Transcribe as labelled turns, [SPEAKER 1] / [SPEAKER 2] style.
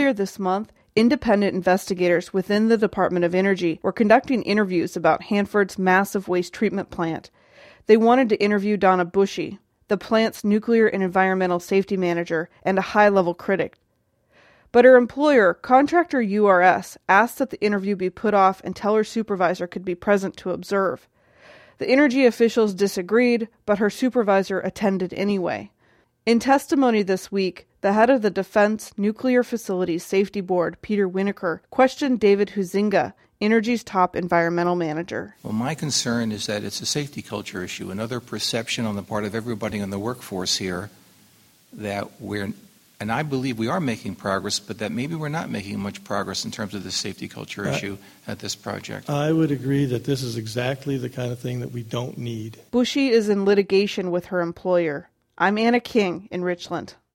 [SPEAKER 1] Earlier this month, independent investigators within the Department of Energy were conducting interviews about Hanford's massive waste treatment plant. They wanted to interview Donna Bushy, the plant's nuclear and environmental safety manager and a high-level critic. But her employer, contractor URS, asked that the interview be put off until her supervisor could be present to observe. The energy officials disagreed, but her supervisor attended anyway. In testimony this week, the head of the Defense Nuclear Facilities Safety Board, Peter Winokur, questioned David Huizinga, Energy's top environmental manager.
[SPEAKER 2] Well, my concern is that it's a safety culture issue, another perception on the part of everybody in the workforce here that and I believe we are making progress, but that maybe we're not making much progress in terms of the safety culture issue at this project.
[SPEAKER 3] I would agree that this is exactly the kind of thing that we don't need.
[SPEAKER 1] Bushy is in litigation with her employer. I'm Anna King in Richland.